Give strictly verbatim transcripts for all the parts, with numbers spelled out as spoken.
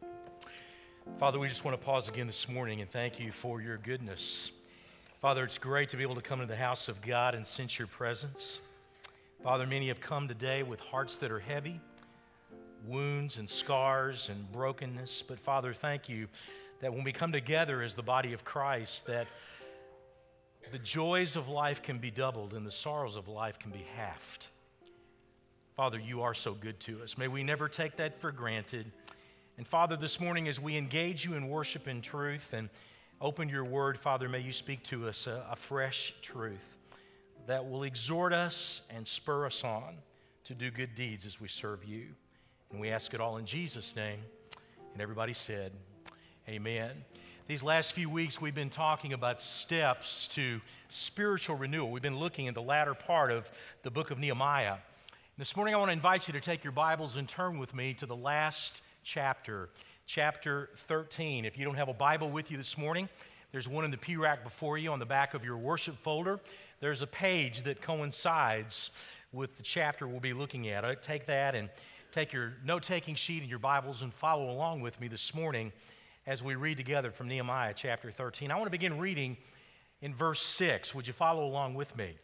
Father, we just want to pause again this morning and thank you for your goodness. Father, it's great to be able to come into the house of God and sense your presence. Father, many have come today with hearts that are heavy, wounds and scars and brokenness. But Father, thank you that when we come together as the body of Christ, that the joys of life can be doubled and the sorrows of life can be halved. Father, you are so good to us. May we never take that for granted. And Father, this morning as we engage you in worship and truth and open your word, Father, may you speak to us a, a fresh truth that will exhort us and spur us on to do good deeds as we serve you. And we ask it all in Jesus' name. And everybody said, amen. These last few weeks we've been talking about steps to spiritual renewal. We've been looking at the latter part of the book of Nehemiah. This morning I want to invite you to take your Bibles and turn with me to the last chapter, chapter thirteen. If you don't have a Bible with you this morning, there's one in the pew rack before you on the back of your worship folder. There's a page that coincides with the chapter we'll be looking at. I'll take that and take your note-taking sheet and your Bibles and follow along with me this morning as we read together from Nehemiah chapter thirteen. I want to begin reading in verse six. Would you follow along with me?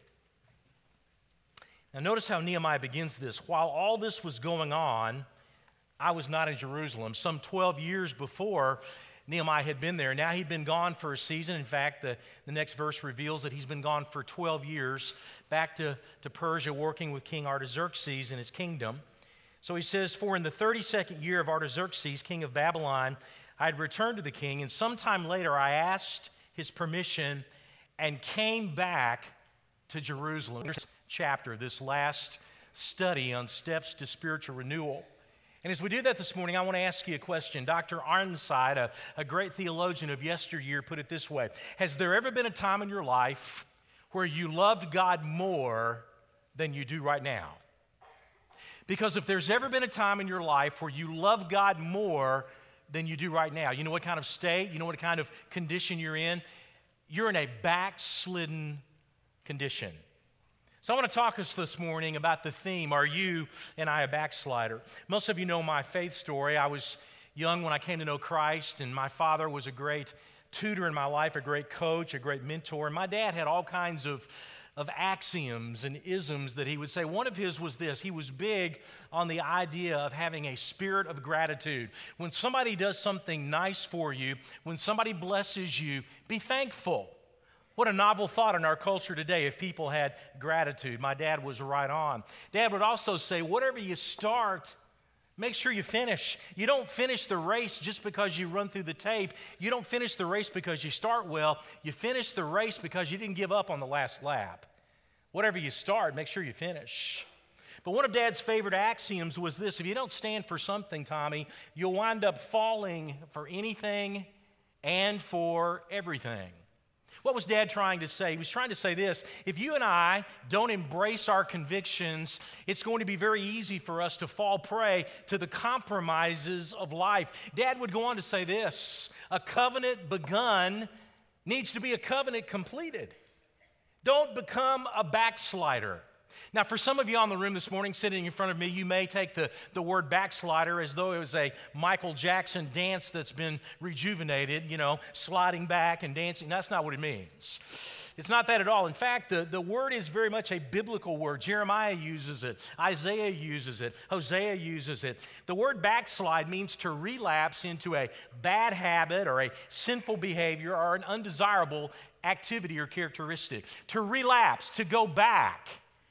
Now notice how Nehemiah begins this. While all this was going on, I was not in Jerusalem. Some twelve years before Nehemiah had been there. Now he'd been gone for a season. In fact, the, the next verse reveals that he's been gone for twelve years, back to, to Persia, working with King Artaxerxes in his kingdom. So he says, for in the thirty-second year of Artaxerxes, king of Babylon, I had returned to the king, and sometime later I asked his permission and came back to Jerusalem. This chapter, this last study on steps to spiritual renewal. And as we do that this morning, I want to ask you a question. Doctor Arnside, a, a great theologian of yesteryear, put it this way. Has there ever been a time in your life where you loved God more than you do right now? Because if there's ever been a time in your life where you love God more than you do right now, you know what kind of state, you know what kind of condition you're in? You're in a backslidden condition. So I want to talk us this morning about the theme, are you and I a backslider? Most of you know my faith story. I was young when I came to know Christ, and my father was a great tutor in my life, a great coach, a great mentor. And my dad had all kinds of, of axioms and isms that he would say. One of his was this. He was big on the idea of having a spirit of gratitude. When somebody does something nice for you, when somebody blesses you, be thankful. What a novel thought in our culture today if people had gratitude. My dad was right on. Dad would also say, whatever you start, make sure you finish. You don't finish the race just because you run through the tape. You don't finish the race because you start well. You finish the race because you didn't give up on the last lap. Whatever you start, make sure you finish. But one of Dad's favorite axioms was this: if you don't stand for something, Tommy, you'll wind up falling for anything and for everything. What was Dad trying to say? He was trying to say this: if you and I don't embrace our convictions, it's going to be very easy for us to fall prey to the compromises of life. Dad would go on to say this: a covenant begun needs to be a covenant completed. Don't become a backslider. Now, for some of you on the room this morning sitting in front of me, you may take the, the word backslider as though it was a Michael Jackson dance that's been rejuvenated, you know, sliding back and dancing. That's not what it means. It's not that at all. In fact, the, the word is very much a biblical word. Jeremiah uses it. Isaiah uses it. Hosea uses it. The word backslide means to relapse into a bad habit or a sinful behavior or an undesirable activity or characteristic. To relapse, to go back.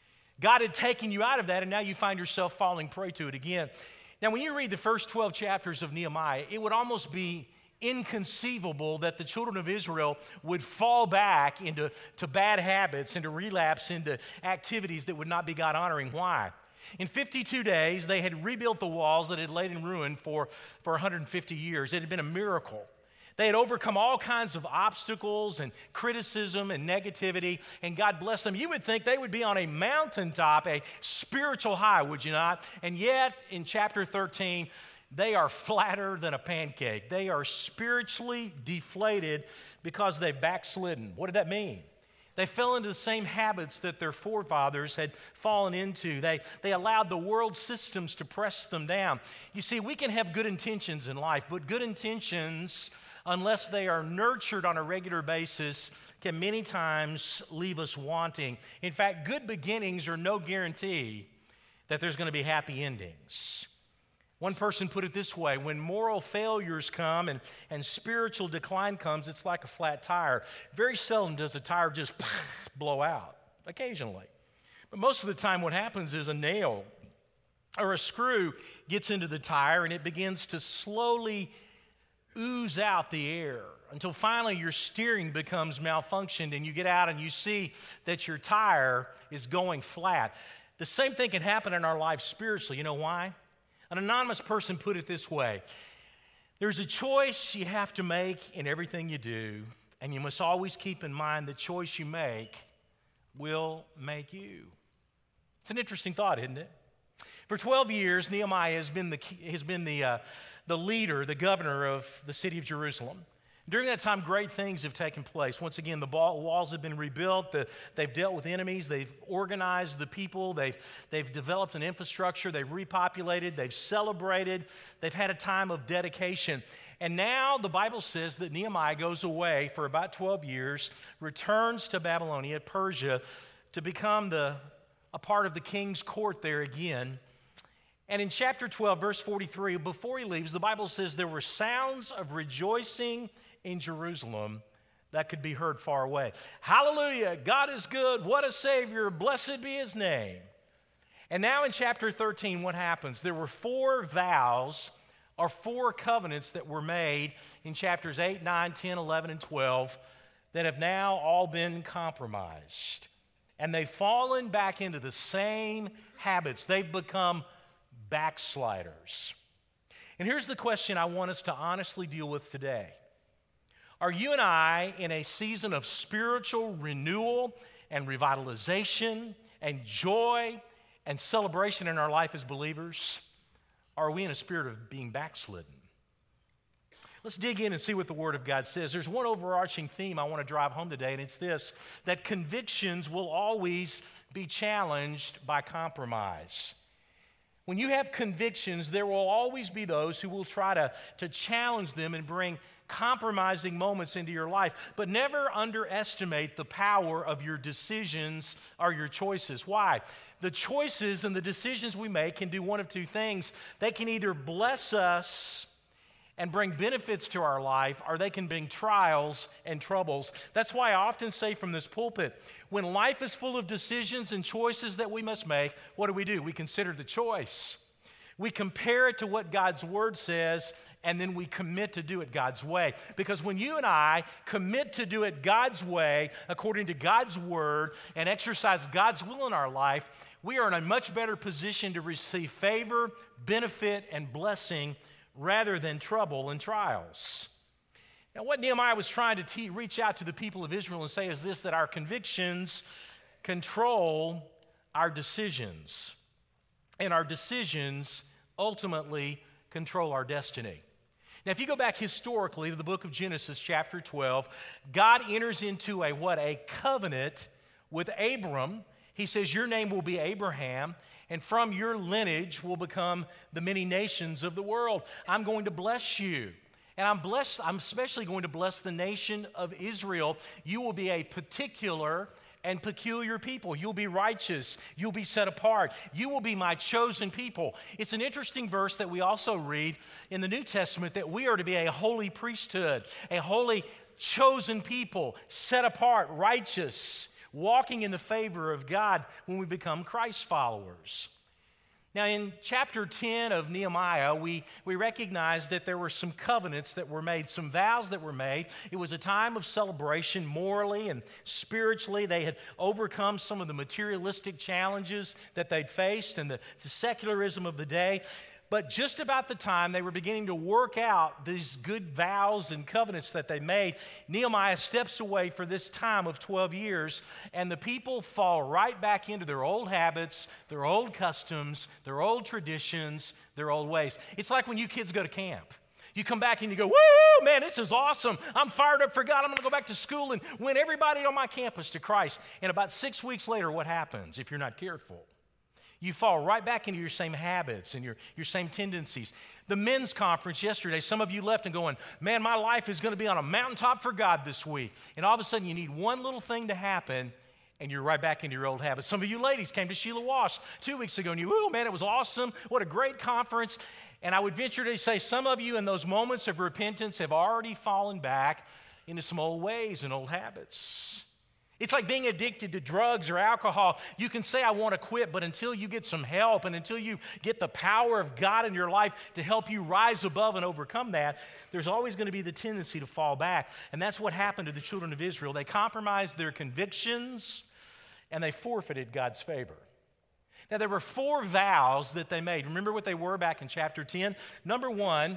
God had taken you out of that, and now you find yourself falling prey to it again. Now, when you read the first twelve chapters of Nehemiah, it would almost be inconceivable that the children of Israel would fall back into to bad habits and to relapse into activities that would not be God-honoring. Why? In fifty-two days, they had rebuilt the walls that had laid in ruin for, for one hundred fifty years. It had been a miracle. They had overcome all kinds of obstacles and criticism and negativity, and God bless them. You would think they would be on a mountaintop, a spiritual high, would you not? And yet, in chapter thirteen, they are flatter than a pancake. They are spiritually deflated because they've backslidden. What did that mean? They fell into the same habits that their forefathers had fallen into. They, they allowed the world systems to press them down. You see, we can have good intentions in life, but good intentions, unless they are nurtured on a regular basis, can many times leave us wanting. In fact, good beginnings are no guarantee that there's going to be happy endings. One person put it this way: when moral failures come and, and spiritual decline comes, it's like a flat tire. Very seldom does a tire just blow out, occasionally. But most of the time what happens is a nail or a screw gets into the tire and it begins to slowly ooze out the air until finally your steering becomes malfunctioned and you get out and you see that your tire is going flat. The same thing can happen in our life spiritually. You know why? An anonymous person put it this way: there's a choice you have to make in everything you do, and you must always keep in mind the choice you make will make you. It's an interesting thought, isn't it? For twelve years, Nehemiah has been the, has been the, uh, the leader, the governor of the city of Jerusalem. During that time, great things have taken place. Once again, the walls have been rebuilt. The, they've dealt with enemies. They've organized the people. They've, they've developed an infrastructure. They've repopulated. They've celebrated. They've had a time of dedication. And now the Bible says that Nehemiah goes away for about twelve years, returns to Babylonia, Persia, to become the, a part of the king's court there again. And in chapter twelve, verse forty-three, before he leaves, the Bible says there were sounds of rejoicing in Jerusalem that could be heard far away. Hallelujah, God is good, what a Savior, blessed be his name. And now in chapter thirteen, what happens? There were four vows or four covenants that were made in chapters eight, nine, ten, eleven, and twelve that have now all been compromised. And they've fallen back into the same habits. They've become backsliders. And here's the question I want us to honestly deal with today. Are you and I in a season of spiritual renewal and revitalization and joy and celebration in our life as believers? Or are we in a spirit of being backslidden? Let's dig in and see what the Word of God says. There's one overarching theme I want to drive home today, and it's this: that convictions will always be challenged by compromise. When you have convictions, there will always be those who will try to, to challenge them and bring compromising moments into your life. But never underestimate the power of your decisions or your choices. Why? The choices and the decisions we make can do one of two things. They can either bless us and bring benefits to our life, or they can bring trials and troubles. That's why I often say from this pulpit, when life is full of decisions and choices that we must make, what do we do? We consider the choice. We compare it to what God's Word says, and then we commit to do it God's way. Because when you and I commit to do it God's way, according to God's Word, and exercise God's will in our life, we are in a much better position to receive favor, benefit, and blessing rather than trouble and trials. Now, what Nehemiah was trying to te- reach out to the people of Israel and say is this: that our convictions control our decisions, and our decisions ultimately control our destiny. Now, if you go back historically to the book of Genesis, chapter twelve, God enters into a what? A covenant with Abram. He says, your name will be Abraham, and from your lineage will become the many nations of the world. I'm going to bless you. And I'm blessed, I'm especially going to bless the nation of Israel. You will be a particular and peculiar people. You'll be righteous. You'll be set apart. You will be my chosen people. It's an interesting verse that we also read in the New Testament, that we are to be a holy priesthood, a holy chosen people, set apart, righteous, walking in the favor of God when we become Christ followers. Now, in chapter ten of Nehemiah, we, we recognize that there were some covenants that were made, some vows that were made. It was a time of celebration morally and spiritually. They had overcome some of the materialistic challenges that they'd faced and the, the secularism of the day. But just about the time they were beginning to work out these good vows and covenants that they made, Nehemiah steps away for this time of twelve years, and the people fall right back into their old habits, their old customs, their old traditions, their old ways. It's like when you kids go to camp. You come back and you go, woo, man, this is awesome. I'm fired up for God. I'm going to go back to school and win everybody on my campus to Christ. And about six weeks later, what happens if you're not careful? You fall right back into your same habits and your, your same tendencies. The men's conference yesterday, some of you left and going, man, my life is going to be on a mountaintop for God this week. And all of a sudden, you need one little thing to happen, and you're right back into your old habits. Some of you ladies came to Sheila Wash two weeks ago, and you, oh, man, it was awesome. What a great conference. And I would venture to say some of you in those moments of repentance have already fallen back into some old ways and old habits. It's like being addicted to drugs or alcohol. You can say, I want to quit, but until you get some help and until you get the power of God in your life to help you rise above and overcome that, there's always going to be the tendency to fall back. And that's what happened to the children of Israel. They compromised their convictions and they forfeited God's favor. Now, there were four vows that they made. Remember what they were back in chapter ten? Number one,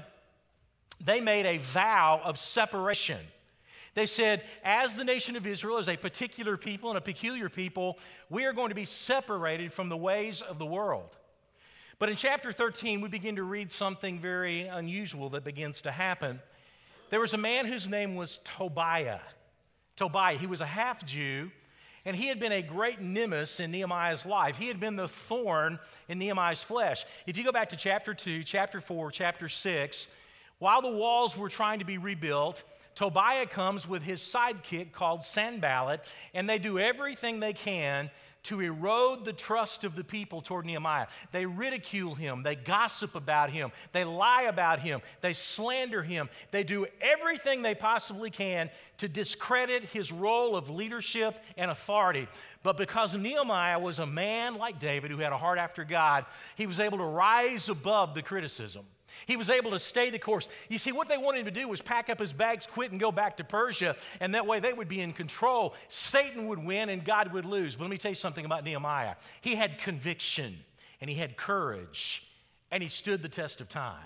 they made a vow of separation. They said, as the nation of Israel, as a particular people and a peculiar people, we are going to be separated from the ways of the world. But in chapter thirteen, we begin to read something very unusual that begins to happen. There was a man whose name was Tobiah. Tobiah, he was a half-Jew, and he had been a great nemesis in Nehemiah's life. He had been the thorn in Nehemiah's flesh. If you go back to chapter two, chapter four, chapter six, while the walls were trying to be rebuilt, Tobiah comes with his sidekick called Sanballat, and they do everything they can to erode the trust of the people toward Nehemiah. They ridicule him. They gossip about him. They lie about him. They slander him. They do everything they possibly can to discredit his role of leadership and authority. But because Nehemiah was a man like David who had a heart after God, he was able to rise above the criticism. He was able to stay the course. You see, what they wanted him to do was pack up his bags, quit, and go back to Persia, and that way they would be in control. Satan would win, and God would lose. But let me tell you something about Nehemiah. He had conviction, and he had courage, and he stood the test of time.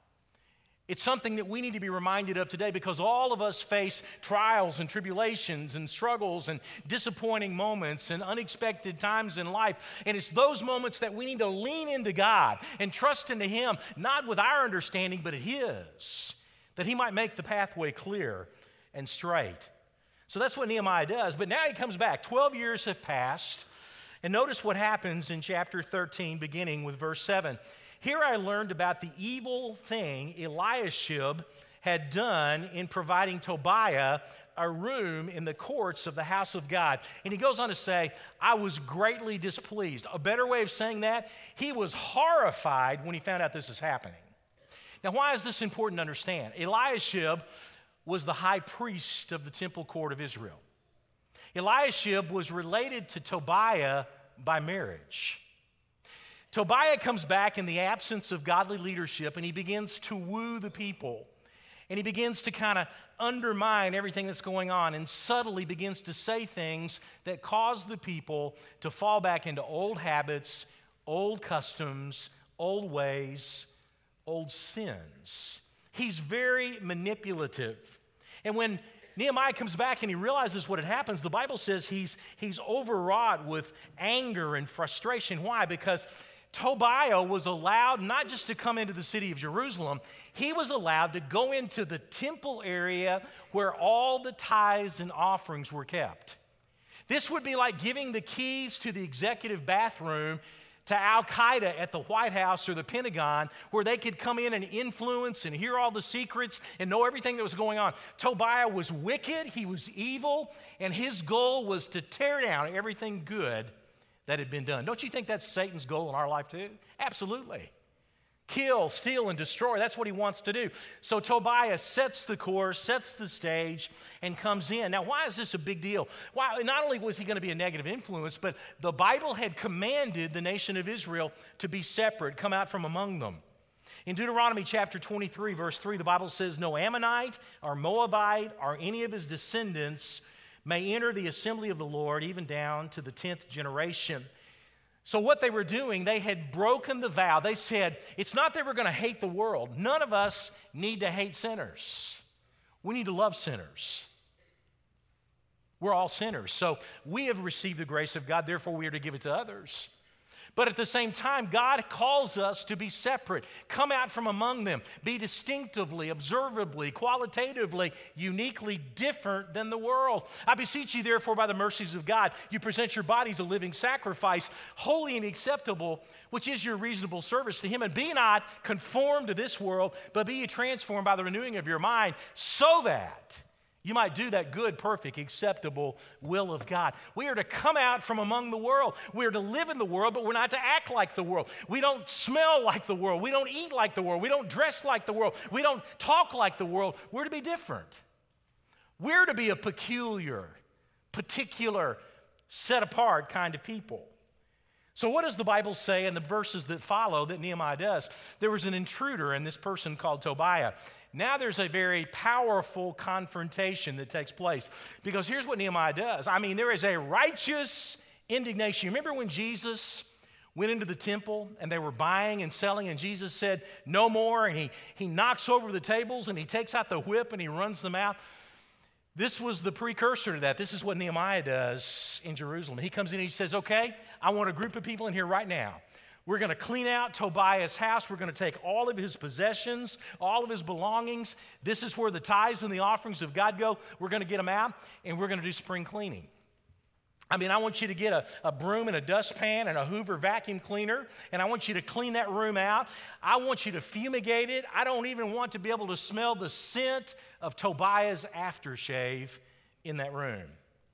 It's something that we need to be reminded of today because all of us face trials and tribulations and struggles and disappointing moments and unexpected times in life. And it's those moments that we need to lean into God and trust into Him, not with our understanding, but at His, that He might make the pathway clear and straight. So that's what Nehemiah does. But now he comes back. Twelve years have passed. And notice what happens in chapter thirteen, beginning with verse seven. Here I learned about the evil thing Eliashib had done in providing Tobiah a room in the courts of the house of God. And he goes on to say, I was greatly displeased. A better way of saying that, he was horrified when he found out this is happening. Now, why is this important to understand? Eliashib was the high priest of the temple court of Israel. Eliashib was related to Tobiah by marriage. Tobiah comes back in the absence of godly leadership, and he begins to woo the people. And he begins to kind of undermine everything that's going on and subtly begins to say things that cause the people to fall back into old habits, old customs, old ways, old sins. He's very manipulative. And when Nehemiah comes back and he realizes what had happened, the Bible says he's, he's overwrought with anger and frustration. Why? Because Tobiah was allowed not just to come into the city of Jerusalem, he was allowed to go into the temple area where all the tithes and offerings were kept. This would be like giving the keys to the executive bathroom to Al-Qaeda at the White House or the Pentagon, where they could come in and influence and hear all the secrets and know everything that was going on. Tobiah was wicked, he was evil, and his goal was to tear down everything good that had been done. Don't you think that's Satan's goal in our life too? Absolutely. Kill, steal, and destroy. That's what he wants to do. So Tobiah sets the course, sets the stage, and comes in. Now, why is this a big deal? Why, not only was he going to be a negative influence, but the Bible had commanded the nation of Israel to be separate, come out from among them. In Deuteronomy chapter twenty-three, verse three, the Bible says, no Ammonite or Moabite or any of his descendants may enter the assembly of the Lord, even down to the tenth generation. So what they were doing, they had broken the vow. They said, it's not that we're going to hate the world. None of us need to hate sinners. We need to love sinners. We're all sinners. So we have received the grace of God, therefore we are to give it to others. But at the same time, God calls us to be separate. Come out from among them. Be distinctively, observably, qualitatively, uniquely different than the world. I beseech you, therefore, by the mercies of God, you present your bodies a living sacrifice, holy and acceptable, which is your reasonable service to Him. And be not conformed to this world, but be ye transformed by the renewing of your mind, so that you might do that good, perfect, acceptable will of God. We are to come out from among the world. We are to live in the world, but we're not to act like the world. We don't smell like the world. We don't eat like the world. We don't dress like the world. We don't talk like the world. We're to be different. We're to be a peculiar, particular, set apart kind of people. So what does the Bible say in the verses that follow that Nehemiah does? There was an intruder in this person called Tobiah. Now there's a very powerful confrontation that takes place, because here's what Nehemiah does. I mean, there is a righteous indignation. You remember when Jesus went into the temple and they were buying and selling, and Jesus said, no more, and he, he knocks over the tables and he takes out the whip and he runs them out? This was the precursor to that. This is what Nehemiah does in Jerusalem. He comes in and he says, okay, I want a group of people in here right now. We're going to clean out Tobiah's house. We're going to take all of his possessions, all of his belongings. This is where the tithes and the offerings of God go. We're going to get them out, and we're going to do spring cleaning. I mean, I want you to get a, a broom and a dustpan and a Hoover vacuum cleaner, and I want you to clean that room out. I want you to fumigate it. I don't even want to be able to smell the scent of Tobiah's aftershave in that room.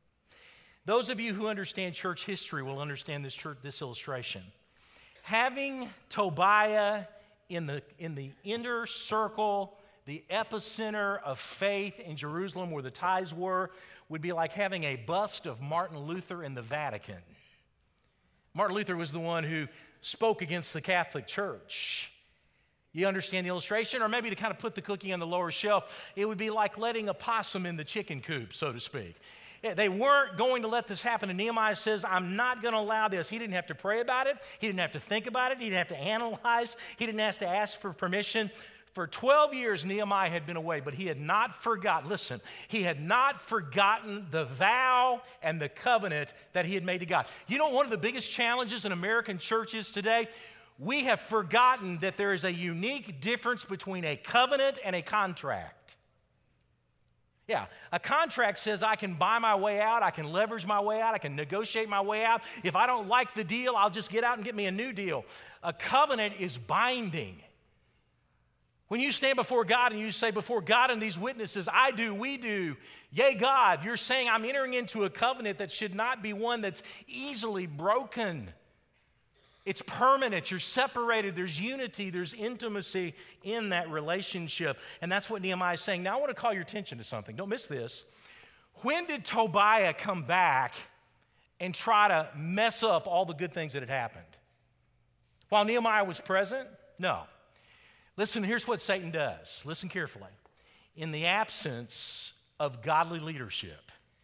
Those of you who understand church history will understand this, church, this illustration. Having Tobiah in the, in the inner circle, the epicenter of faith in Jerusalem where the tithes were, would be like having a bust of Martin Luther in the Vatican. Martin Luther was the one who spoke against the Catholic Church. You understand the illustration? Or maybe to kind of put the cookie on the lower shelf, it would be like letting a possum in the chicken coop, so to speak. They weren't going to let this happen. And Nehemiah says, I'm not going to allow this. He didn't have to pray about it. He didn't have to think about it. He didn't have to analyze. He didn't have to ask for permission. For twelve years, Nehemiah had been away, but he had not forgotten, listen, he had not forgotten the vow and the covenant that he had made to God. You know, one of the biggest challenges in American churches today, we have forgotten that there is a unique difference between a covenant and a contract. Yeah, a contract says I can buy my way out, I can leverage my way out, I can negotiate my way out. If I don't like the deal, I'll just get out and get me a new deal. A covenant is binding. When you stand before God and you say, before God and these witnesses, I do, we do, yea, God, you're saying I'm entering into a covenant that should not be one that's easily broken. It's permanent. You're separated. There's unity. There's intimacy in that relationship. And that's what Nehemiah is saying. Now, I want to call your attention to something. Don't miss this. When did Tobiah come back and try to mess up all the good things that had happened? While Nehemiah was present? No. Listen, here's what Satan does. Listen carefully. In the absence of godly leadership,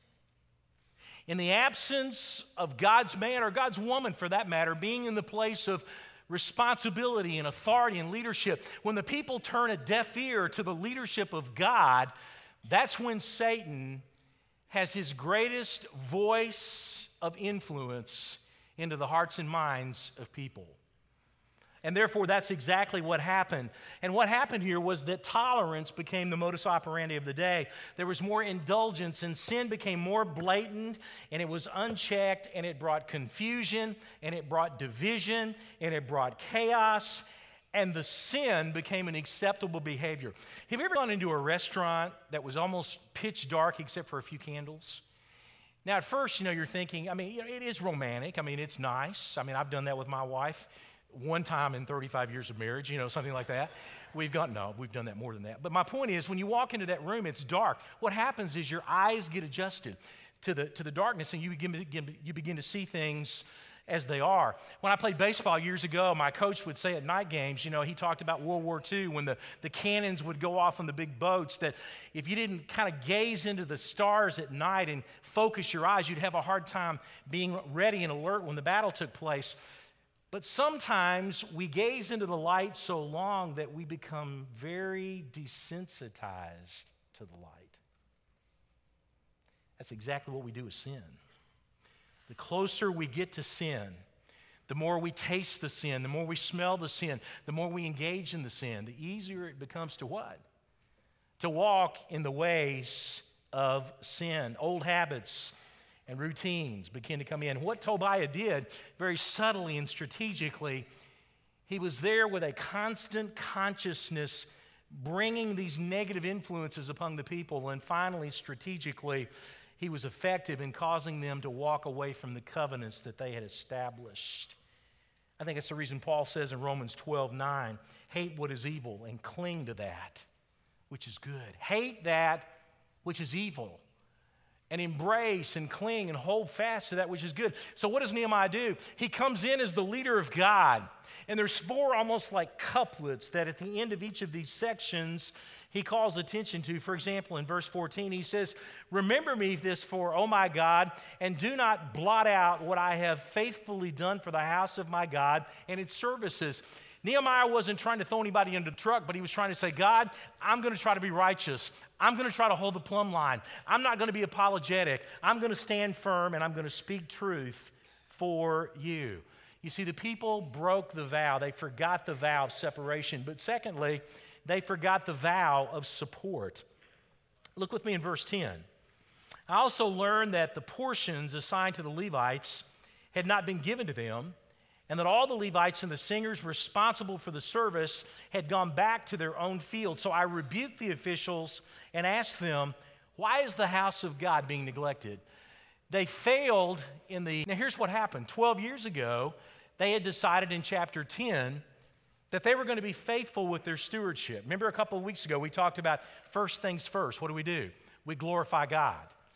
in the absence of God's man or God's woman, for that matter, being in the place of responsibility and authority and leadership, when the people turn a deaf ear to the leadership of God, that's when Satan has his greatest voice of influence into the hearts and minds of people. And therefore, that's exactly what happened. And what happened here was that tolerance became the modus operandi of the day. There was more indulgence, and sin became more blatant, and it was unchecked, and it brought confusion, and it brought division, and it brought chaos, and the sin became an acceptable behavior. Have you ever gone into a restaurant that was almost pitch dark except for a few candles? Now, at first, you know, you're thinking, I mean, you know, it is romantic. I mean, it's nice. I mean, I've done that with my wife. One time in thirty-five years of marriage, you know, something like that. We've gone, no, we've done that more than that. But my point is, when you walk into that room, it's dark. What happens is your eyes get adjusted to the, to the darkness, and you begin, begin, you begin to see things as they are. When I played baseball years ago, my coach would say at night games, you know, he talked about World War Two when the, the cannons would go off on the big boats, that if you didn't kind of gaze into the stars at night and focus your eyes, you'd have a hard time being ready and alert when the battle took place. But sometimes we gaze into the light so long that we become very desensitized to the light. That's exactly what we do with sin. The closer we get to sin, the more we taste the sin, the more we smell the sin, the more we engage in the sin, the easier it becomes to what? To walk in the ways of sin. Old habits and routines begin to come in. What Tobiah did very subtly and strategically, he was there with a constant consciousness bringing these negative influences upon the people, and finally, strategically, he was effective in causing them to walk away from the covenants that they had established. I think that's the reason Paul says in Romans twelve nine, hate what is evil and cling to that which is good. Hate that which is evil and embrace and cling and hold fast to that which is good. So what does Nehemiah do? He comes in as the leader of God. And there's four almost like couplets that at the end of each of these sections he calls attention to. For example, in verse fourteen, he says, remember me this for, O my God, and do not blot out what I have faithfully done for the house of my God and its services. Nehemiah wasn't trying to throw anybody under the truck, but he was trying to say, God, I'm going to try to be righteous. I'm going to try to hold the plumb line. I'm not going to be apologetic. I'm going to stand firm, and I'm going to speak truth for you. You see, the people broke the vow. They forgot the vow of separation. But secondly, they forgot the vow of support. Look with me in verse ten. I also learned that the portions assigned to the Levites had not been given to them, and that all the Levites and the singers responsible for the service had gone back to their own field. So I rebuked the officials and asked them, why is the house of God being neglected? They failed in the... Now here's what happened. Twelve years ago, they had decided in chapter ten that they were going to be faithful with their stewardship. Remember a couple of weeks ago, we talked about first things first. What do we do? We glorify God.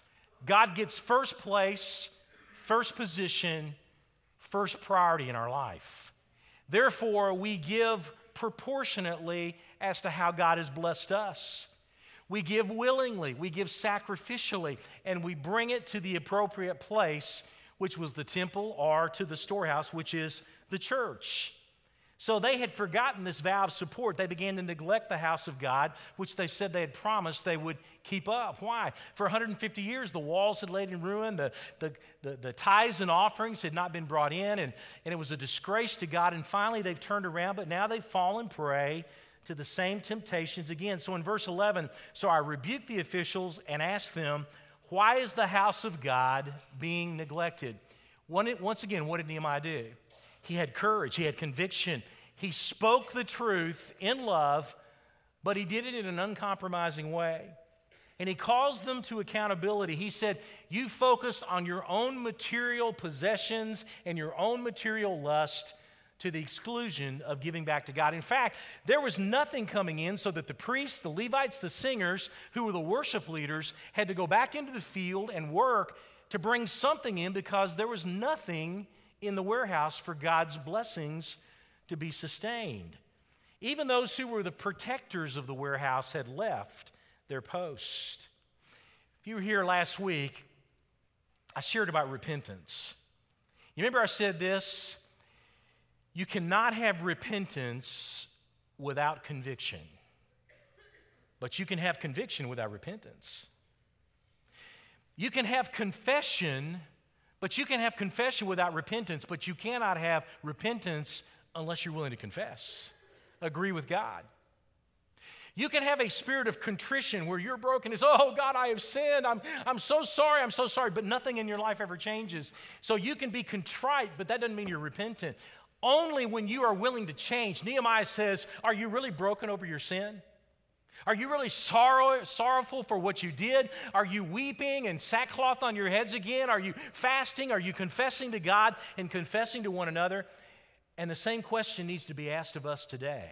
God gets first place, first position, first priority in our life. Therefore, we give proportionately as to how God has blessed us. We give willingly, we give sacrificially, and we bring it to the appropriate place, which was the temple, or to the storehouse, which is the church. So they had forgotten this vow of support. They began to neglect the house of God, which they said they had promised they would keep up. Why? For one hundred fifty years, the walls had laid in ruin, the, the, the, the tithes and offerings had not been brought in, and, and it was a disgrace to God. And finally, they've turned around, but now they've fallen prey to the same temptations again. So in verse eleven, so I rebuked the officials and asked them, why is the house of God being neglected? Once again, what did Nehemiah do? He had courage, he had conviction, he spoke the truth in love, but he did it in an uncompromising way. And he calls them to accountability. He said, you focused on your own material possessions and your own material lust to the exclusion of giving back to God. In fact, there was nothing coming in, so that the priests, the Levites, the singers, who were the worship leaders, had to go back into the field and work to bring something in, because there was nothing in the warehouse for God's blessings to be sustained. Even those who were the protectors of the warehouse had left their post. If you were here last week, I shared about repentance. You remember I said this? You cannot have repentance without conviction, but you can have conviction without repentance. You can have confession, but you can have confession without repentance, but you cannot have repentance unless you're willing to confess. Agree with God. You can have a spirit of contrition where you're broken. It's, oh, God, I have sinned. I'm, I'm so sorry. I'm so sorry. But nothing in your life ever changes. So you can be contrite, but that doesn't mean you're repentant. Only when you are willing to change. Nehemiah says, are you really broken over your sin? Are you really sorrow, sorrowful for what you did? Are you weeping and sackcloth on your heads again? Are you fasting? Are you confessing to God and confessing to one another? And the same question needs to be asked of us today.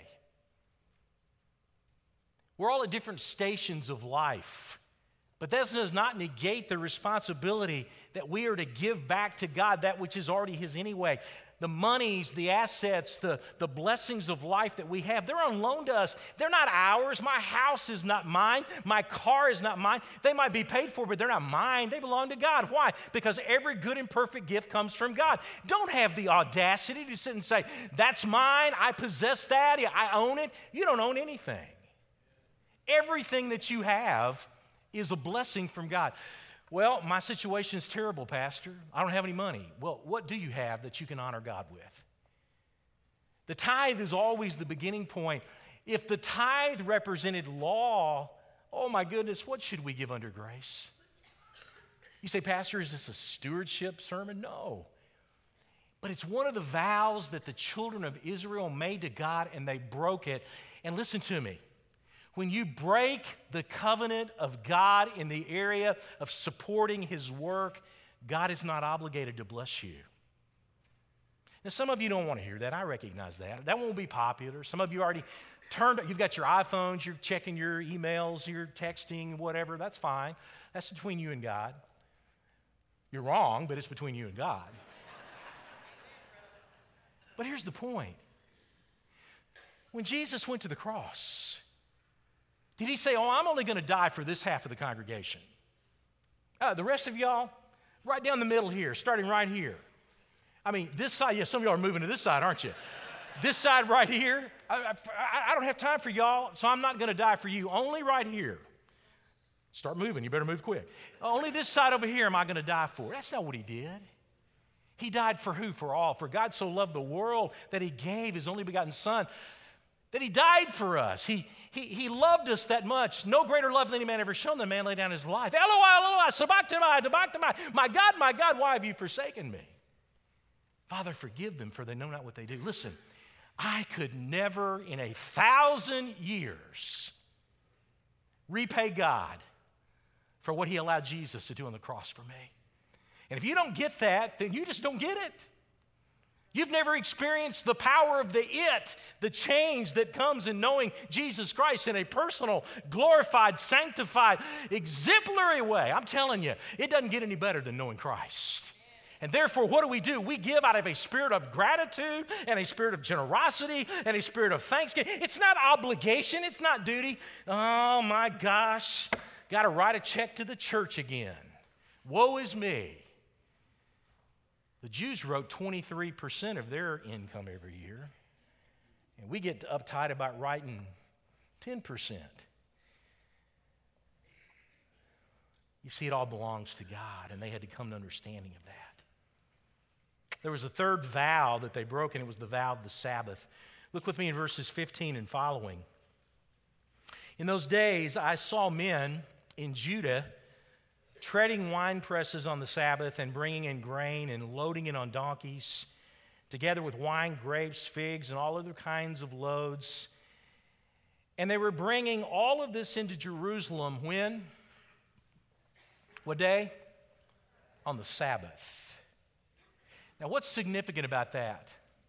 We're all at different stations of life, but that does not negate the responsibility that we are to give back to God that which is already His anyway. The monies, the assets, the, the blessings of life that we have, they're on loan to us. They're not ours. My house is not mine. My car is not mine. They might be paid for, but they're not mine. They belong to God. Why? Because every good and perfect gift comes from God. Don't have the audacity to sit and say, that's mine. I possess that. I own it. You don't own anything. Everything that you have is a blessing from God. Well, my situation is terrible, Pastor. I don't have any money. Well, what do you have that you can honor God with? The tithe is always the beginning point. If the tithe represented law, oh my goodness, what should we give under grace? You say, Pastor, is this a stewardship sermon? No. But it's one of the vows that the children of Israel made to God, and they broke it. And listen to me. When you break the covenant of God in the area of supporting His work, God is not obligated to bless you. Now, some of you don't want to hear that. I recognize that. That won't be popular. Some of you already turned, you've got your iPhones, you're checking your emails, you're texting, whatever. That's fine. That's between you and God. You're wrong, but it's between you and God. But here's the point. When Jesus went to the cross, did He say, oh, I'm only going to die for this half of the congregation? Uh, the rest of y'all, right down the middle here, starting right here. I mean, this side, yeah, some of y'all are moving to this side, aren't you? This side right here, I, I, I don't have time for y'all, so I'm not going to die for you. Only right here. Start moving. You better move quick. Only this side over here am I going to die for. That's not what He did. He died for who? For all. For God so loved the world that He gave His only begotten Son, that He died for us. He, he, he loved us that much. No greater love than any man ever shown than man laid down his life. Eloi, Eloi, sabachthani, sabachthani. My God, my God, why have you forsaken me? Father, forgive them, for they know not what they do. Listen, I could never in a thousand years repay God for what He allowed Jesus to do on the cross for me. And if you don't get that, then you just don't get it. You've never experienced the power of the it, the change that comes in knowing Jesus Christ in a personal, glorified, sanctified, exemplary way. I'm telling you, it doesn't get any better than knowing Christ. And therefore, what do we do? We give out of a spirit of gratitude and a spirit of generosity and a spirit of thanksgiving. It's not obligation. It's not duty. Oh, my gosh. Got to write a check to the church again. Woe is me. The Jews wrote twenty-three percent of their income every year. And we get uptight about writing ten percent. You see, it all belongs to God, and they had to come to understanding of that. There was a third vow that they broke, and it was the vow of the Sabbath. Look with me in verses fifteen and following. In those days, I saw men in Judah treading wine presses on the Sabbath and bringing in grain and loading it on donkeys, together with wine, grapes, figs, and all other kinds of loads. And they were bringing all of this into Jerusalem when? What day? On the Sabbath. Now, what's significant about that?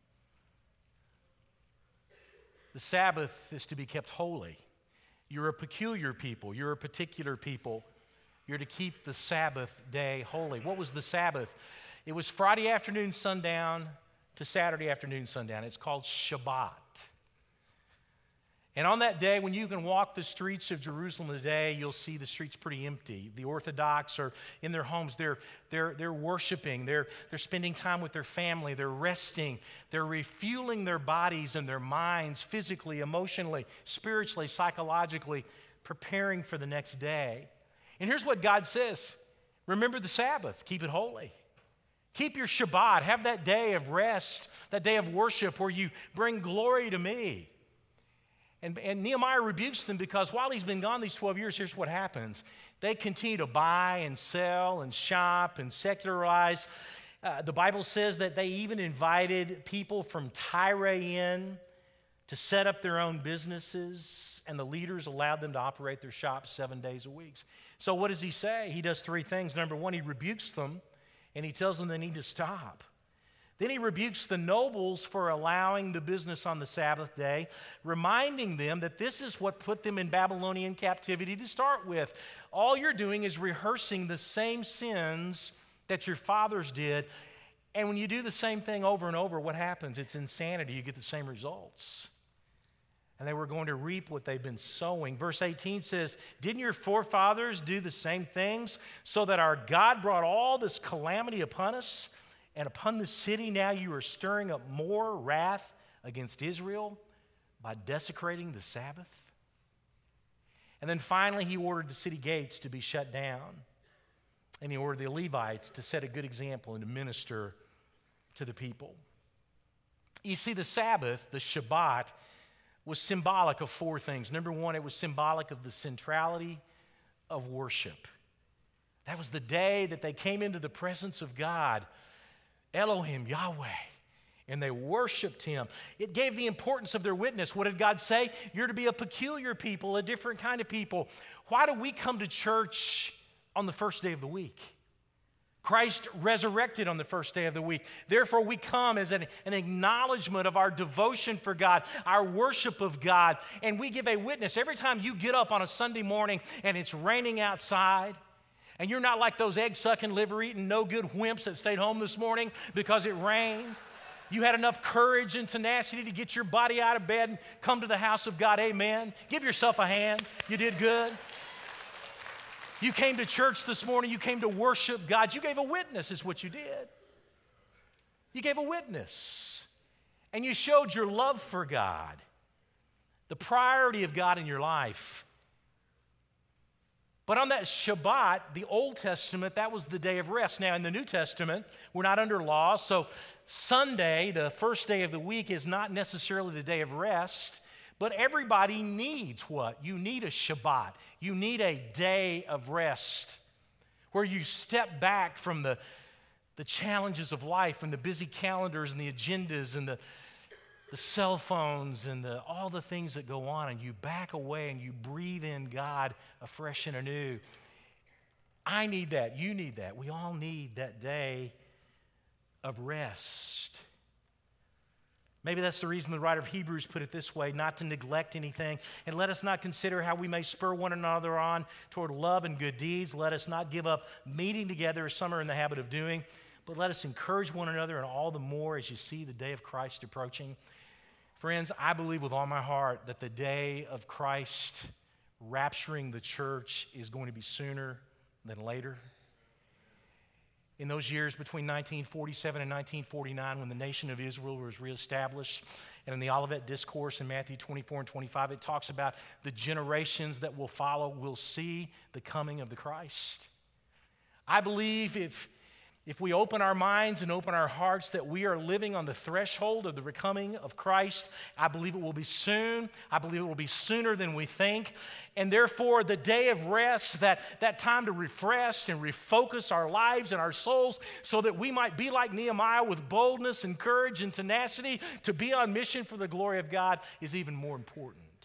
The Sabbath is to be kept holy. You're a peculiar people. You're a particular people. You're to keep the Sabbath day holy. What was the Sabbath? It was Friday afternoon sundown to Saturday afternoon sundown. It's called Shabbat. And on that day, when you can walk the streets of Jerusalem today, you'll see the streets pretty empty. The Orthodox are in their homes. They're, they're, they're worshiping. They're, they're spending time with their family. They're resting. They're refueling their bodies and their minds physically, emotionally, spiritually, psychologically, preparing for the next day. And here's what God says. Remember the Sabbath. Keep it holy. Keep your Shabbat. Have that day of rest, that day of worship where you bring glory to me. And, and Nehemiah rebukes them because while he's been gone these twelve years, here's what happens. They continue to buy and sell and shop and secularize. Uh, the Bible says that they even invited people from Tyre in to set up their own businesses, and the leaders allowed them to operate their shops seven days a week. So what does he say? He does three things. Number one, he rebukes them, and he tells them they need to stop. Then he rebukes the nobles for allowing the business on the Sabbath day, reminding them that this is what put them in Babylonian captivity to start with. All you're doing is rehearsing the same sins that your fathers did. And when you do the same thing over and over, what happens? It's insanity. You get the same results. And they were going to reap what they've been sowing. Verse eighteen says, didn't your forefathers do the same things so that our God brought all this calamity upon us? And upon the city now you are stirring up more wrath against Israel by desecrating the Sabbath. And then finally he ordered the city gates to be shut down. and he ordered the Levites to set a good example and to minister to the people. You see, the Sabbath, the Shabbat, was symbolic of four things. Number one, it was symbolic of the centrality of worship. That was the day that they came into the presence of God, Elohim, Yahweh, and they worshiped him. It gave the importance of their witness. What did God say? You're to be a peculiar people, a different kind of people. Why do we come to church on the first day of the week? Christ resurrected on the first day of the week. Therefore, we come as an, an acknowledgement of our devotion for God, our worship of God, and we give a witness. Every time you get up on a Sunday morning and it's raining outside, and you're not like those egg-sucking, liver-eating, no-good wimps that stayed home this morning because it rained. You had enough courage and tenacity to get your body out of bed and come to the house of God. Amen. Give yourself a hand. You did good. You came to church this morning. You came to worship God. You gave a witness is what you did. You gave a witness. And you showed your love for God, the priority of God in your life. But on that Shabbat, the Old Testament, that was the day of rest. Now, in the New Testament, we're not under law, so Sunday, the first day of the week, is not necessarily the day of rest, but everybody needs what? You need a Shabbat. You need a day of rest where you step back from the, the challenges of life and the busy calendars and the agendas and the the cell phones and the, all the things that go on, and you back away and you breathe in God afresh and anew. I need that. You need that. We all need that day of rest. Maybe that's the reason the writer of Hebrews put it this way, not to neglect anything, and let us not consider how we may spur one another on toward love and good deeds. Let us not give up meeting together as some are in the habit of doing, but let us encourage one another, and all the more as you see the day of Christ approaching. Friends, I believe with all my heart that the day of Christ rapturing the church is going to be sooner than later. In those years between nineteen forty-seven and nineteen forty-nine, when the nation of Israel was reestablished, and in the Olivet Discourse in Matthew twenty-four and twenty-five, it talks about the generations that will follow will see the coming of the Christ. I believe if If we open our minds and open our hearts that we are living on the threshold of the coming of Christ, I believe it will be soon. I believe it will be sooner than we think. And therefore, the day of rest, that, that time to refresh and refocus our lives and our souls so that we might be like Nehemiah with boldness and courage and tenacity to be on mission for the glory of God, is even more important.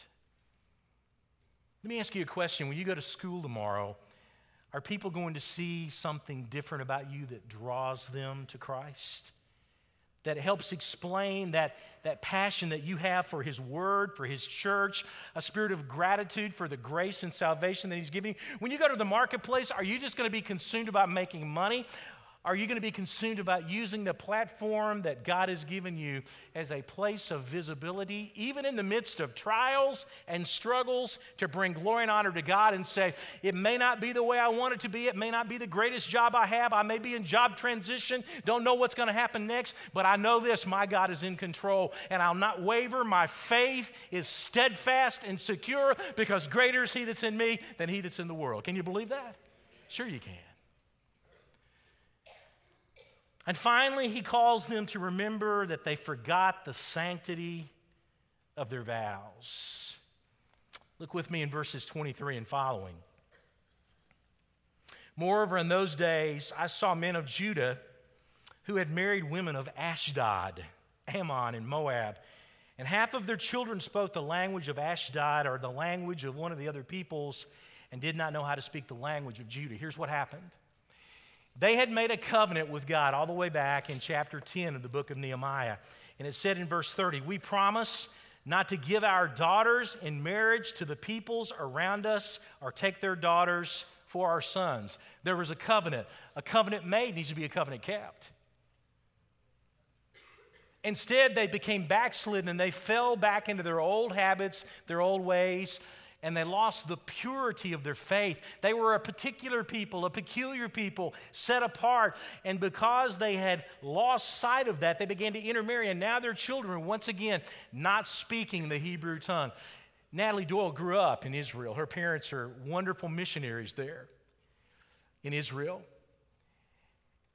Let me ask you a question. When you go to school tomorrow, are people going to see something different about you that draws them to Christ? That helps explain that, that passion that you have for His Word, for His church, a spirit of gratitude for the grace and salvation that He's giving you? When you go to the marketplace, are you just going to be consumed about making money? Are you going to be consumed about using the platform that God has given you as a place of visibility, even in the midst of trials and struggles, to bring glory and honor to God and say, it may not be the way I want it to be, it may not be the greatest job I have, I may be in job transition, don't know what's going to happen next, but I know this, my God is in control, and I'll not waver. My faith is steadfast and secure, because greater is He that's in me than he that's in the world. Can you believe that? Sure you can. And finally, he calls them to remember that they forgot the sanctity of their vows. Look with me in verses twenty-three and following. Moreover, in those days, I saw men of Judah who had married women of Ashdod, Ammon, and Moab, and half of their children spoke the language of Ashdod, or the language of one of the other peoples, and did not know how to speak the language of Judah. Here's what happened. They had made a covenant with God all the way back in chapter ten of the book of Nehemiah. And it said in verse thirty, we promise not to give our daughters in marriage to the peoples around us or take their daughters for our sons. There was a covenant. A covenant made needs to be a covenant kept. Instead, they became backslidden and they fell back into their old habits, their old ways, and they lost the purity of their faith. They were a particular people, a peculiar people, set apart. And because they had lost sight of that, they began to intermarry. And now their children, once again, not speaking the Hebrew tongue. Natalie Doyle grew up in Israel. Her parents are wonderful missionaries there in Israel.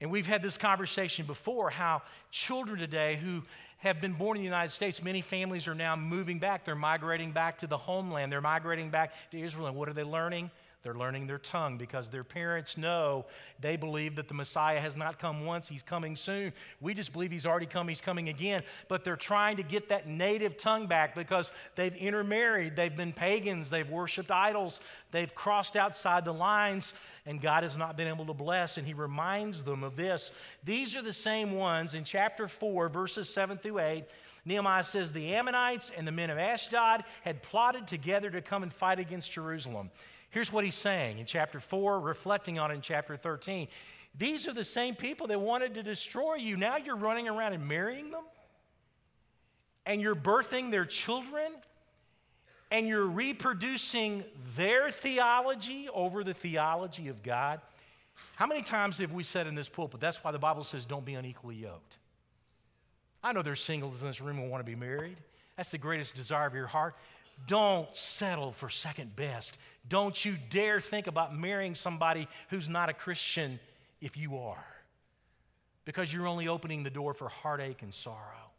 And we've had this conversation before, how children today who have been born in the United States, many families are now moving back. They're migrating back to the homeland. They're migrating back to Israel. And what are they learning? They're learning their tongue because their parents know, they believe that the Messiah has not come once, he's coming soon. We just believe he's already come, he's coming again. But they're trying to get that native tongue back because they've intermarried, they've been pagans, they've worshiped idols, they've crossed outside the lines, and God has not been able to bless. And he reminds them of this. These are the same ones in chapter four, verses seven through eight. Nehemiah says, the Ammonites and the men of Ashdod had plotted together to come and fight against Jerusalem. Here's what he's saying in chapter four, reflecting on it in chapter thirteen. These are the same people that wanted to destroy you. Now you're running around and marrying them, and you're birthing their children, and you're reproducing their theology over the theology of God. How many times have we said in this pulpit, that's why the Bible says don't be unequally yoked? I know there's singles in this room who want to be married. That's the greatest desire of your heart. Don't settle for second best. Don't you dare think about marrying somebody who's not a Christian if you are, because you're only opening the door for heartache and sorrow.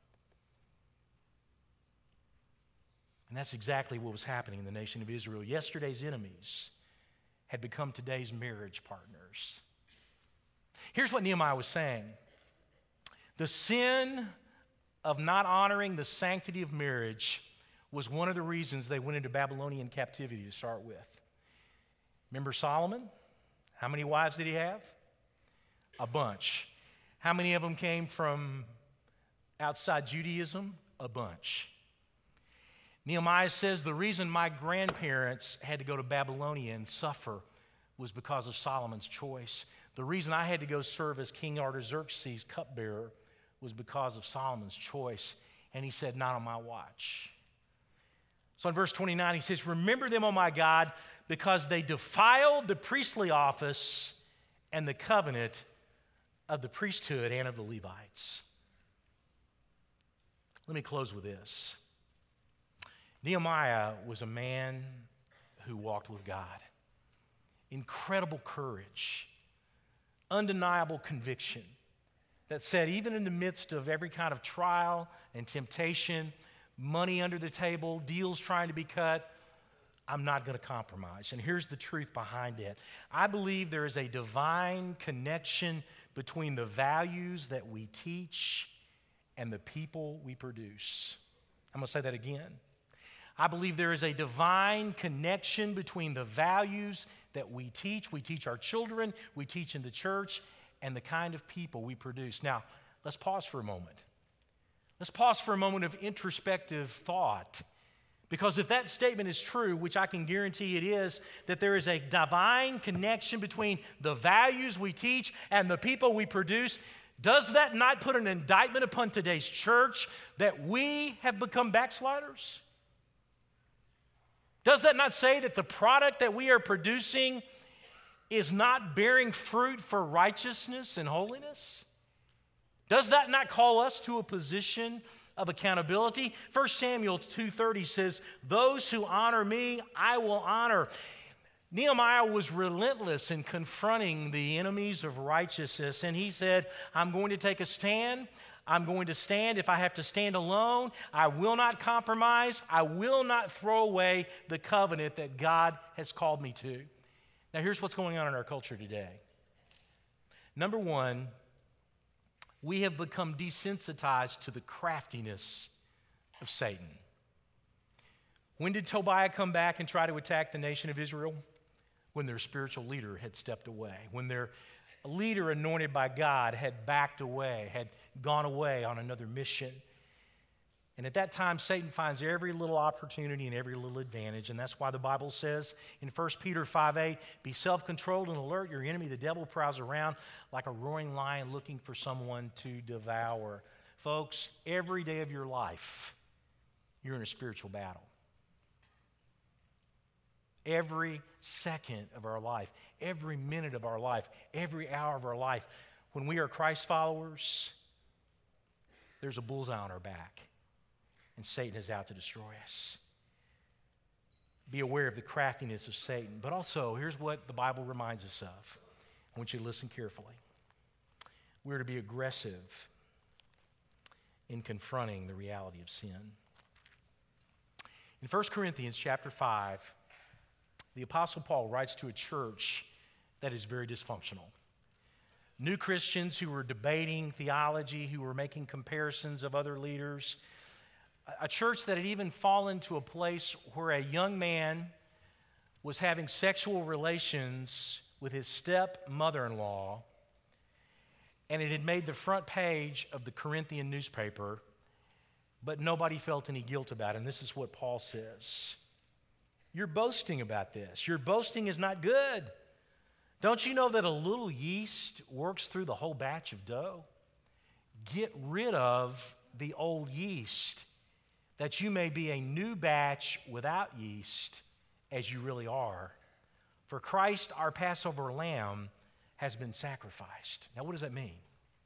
And that's exactly what was happening in the nation of Israel. Yesterday's enemies had become today's marriage partners. Here's what Nehemiah was saying. The sin of not honoring the sanctity of marriage was one of the reasons they went into Babylonian captivity to start with. Remember Solomon? How many wives did he have? A bunch. How many of them came from outside Judaism? A bunch. Nehemiah says the reason my grandparents had to go to Babylonia and suffer was because of Solomon's choice. The reason I had to go serve as King Artaxerxes' cupbearer was because of Solomon's choice. And he said, not on my watch. So in verse twenty-nine, he says, remember them, O my God, because they defiled the priestly office and the covenant of the priesthood and of the Levites. Let me close with this. Nehemiah was a man who walked with God. Incredible courage, undeniable conviction that said, even in the midst of every kind of trial and temptation, money under the table, deals trying to be cut, I'm not going to compromise. And here's the truth behind it. I believe there is a divine connection between the values that we teach and the people we produce. I'm going to say that again. I believe there is a divine connection between the values that we teach, we teach our children, we teach in the church, and the kind of people we produce. Now, let's pause for a moment. Let's pause for a moment of introspective thought. Because if that statement is true, which I can guarantee it is, that there is a divine connection between the values we teach and the people we produce, does that not put an indictment upon today's church that we have become backsliders? Does that not say that the product that we are producing is not bearing fruit for righteousness and holiness? Does that not call us to a position of accountability? First Samuel two thirty says, those who honor me, I will honor. Nehemiah was relentless in confronting the enemies of righteousness, and he said, I'm going to take a stand. I'm going to stand. If I have to stand alone, I will not compromise. I will not throw away the covenant that God has called me to. Now, here's what's going on in our culture today. Number one, we have become desensitized to the craftiness of Satan. When did Tobiah come back and try to attack the nation of Israel? When their spiritual leader had stepped away, when their leader anointed by God had backed away, had gone away on another mission. And at that time, Satan finds every little opportunity and every little advantage, and that's why the Bible says in First Peter five eight, be self-controlled and alert. Your enemy, the devil, prowls around like a roaring lion looking for someone to devour. Folks, every day of your life, you're in a spiritual battle. Every second of our life, every minute of our life, every hour of our life, when we are Christ followers, there's a bullseye on our back, and Satan is out to destroy us. Be aware of the craftiness of Satan. But also, here's what the Bible reminds us of. I want you to listen carefully. we're to be aggressive in confronting the reality of sin. In First Corinthians chapter five, the Apostle Paul writes to a church that is very dysfunctional. New Christians who were debating theology, who were making comparisons of other leaders. A church that had even fallen to a place where a young man was having sexual relations with his step-mother-in-law, and it had made the front page of the Corinthian newspaper, but nobody felt any guilt about it. And this is what Paul says. You're boasting about this. Your boasting is not good. Don't you know that a little yeast works through the whole batch of dough? Get rid of the old yeast, that you may be a new batch without yeast, as you really are. For Christ, our Passover lamb, has been sacrificed. Now, what does that mean?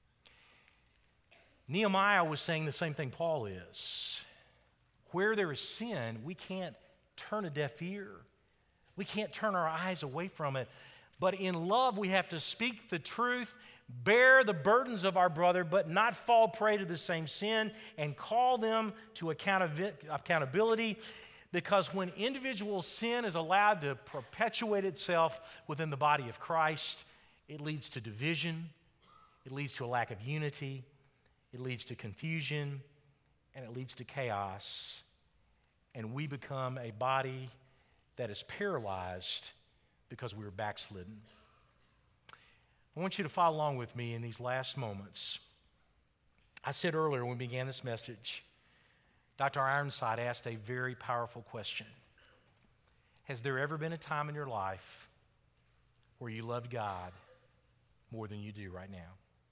Nehemiah was saying the same thing Paul is. Where there is sin, we can't turn a deaf ear. We can't turn our eyes away from it. But in love, we have to speak the truth, bear the burdens of our brother, but not fall prey to the same sin, and call them to accountability. Because when individual sin is allowed to perpetuate itself within the body of Christ, it leads to division, it leads to a lack of unity, it leads to confusion, and it leads to chaos. And we become a body that is paralyzed because we were backslidden. I want you to follow along with me in these last moments. I said earlier when we began this message, Doctor Ironside asked a very powerful question. Has there ever been a time in your life where you loved God more than you do right now?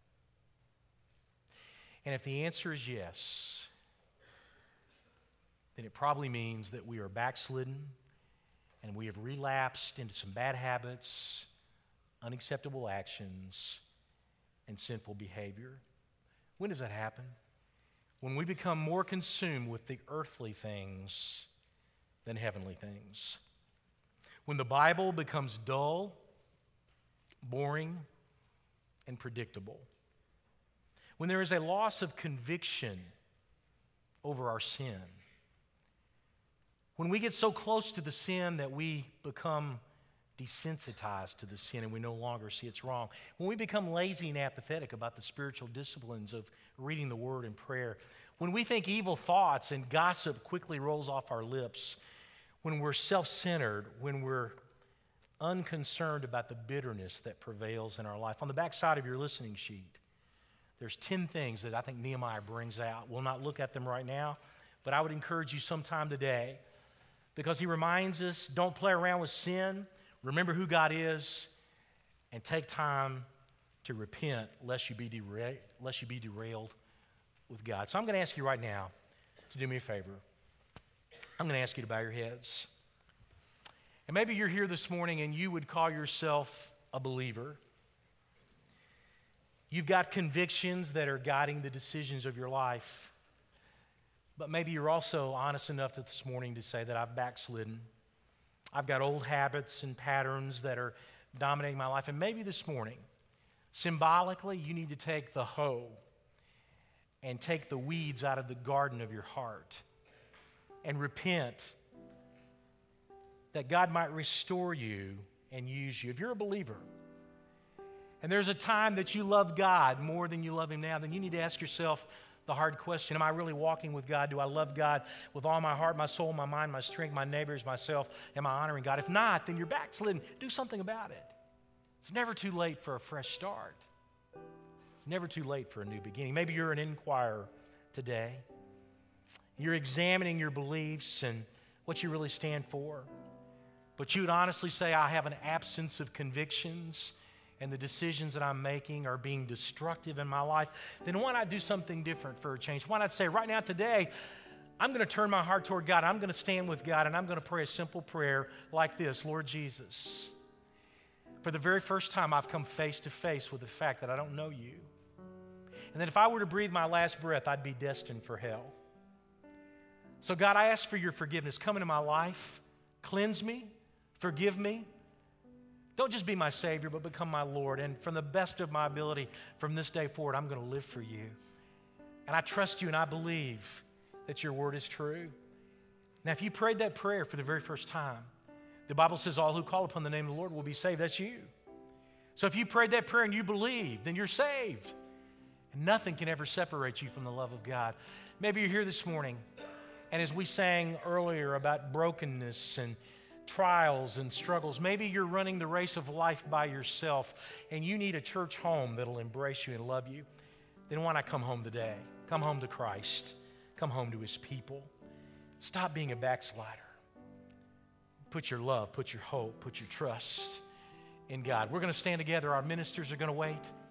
And if the answer is yes, then it probably means that we are backslidden and we have relapsed into some bad habits, unacceptable actions, and sinful behavior. When does that happen? When we become more consumed with the earthly things than heavenly things. When the Bible becomes dull, boring, and predictable. When there is a loss of conviction over our sin. When we get so close to the sin that we become desensitized to the sin and we no longer see it's wrong. When we become lazy and apathetic about the spiritual disciplines of reading the Word and prayer. When we think evil thoughts and gossip quickly rolls off our lips. When we're self-centered. When we're unconcerned about the bitterness that prevails in our life. On the back side of your listening sheet, there's ten things that I think Nehemiah brings out. We'll not look at them right now, but I would encourage you sometime today, because he reminds us, don't play around with sin. Remember who God is, and take time to repent lest you be dera- lest you be derailed with God. So I'm going to ask you right now to do me a favor. I'm going to ask you to bow your heads. And maybe you're here this morning and you would call yourself a believer. You've got convictions that are guiding the decisions of your life. But maybe you're also honest enough this morning to say that I've backslidden. I've got old habits and patterns that are dominating my life. And maybe this morning, symbolically, you need to take the hoe and take the weeds out of the garden of your heart and repent that God might restore you and use you. If you're a believer and there's a time that you love God more than you love Him now, then you need to ask yourself the hard question, am I really walking with God? Do I love God with all my heart, my soul, my mind, my strength, my neighbors, myself? Am I honoring God? If not, then you're backslidden. Do something about it. It's never too late for a fresh start. It's never too late for a new beginning. Maybe you're an inquirer today. You're examining your beliefs and what you really stand for. But you would honestly say, I have an absence of convictions and the decisions that I'm making are being destructive in my life, then why not do something different for a change? Why not say, right now, today, I'm going to turn my heart toward God. I'm going to stand with God, and I'm going to pray a simple prayer like this. Lord Jesus, for the very first time, I've come face to face with the fact that I don't know you. And that if I were to breathe my last breath, I'd be destined for hell. So God, I ask for your forgiveness. Come into my life, cleanse me, forgive me. Don't just be my Savior, but become my Lord. And from the best of my ability, from this day forward, I'm going to live for you. And I trust you and I believe that your word is true. Now, if you prayed that prayer for the very first time, the Bible says all who call upon the name of the Lord will be saved. That's you. So if you prayed that prayer and you believe, then you're saved. And nothing can ever separate you from the love of God. Maybe you're here this morning, and as we sang earlier about brokenness and trials and struggles, maybe you're running the race of life by yourself, and you need a church home that'll embrace you and love you. Then why not come home today? Come home to Christ. Come home to His people. Stop being a backslider. Put your love, put your hope, put your trust in God. We're going to stand together. Our ministers are going to wait.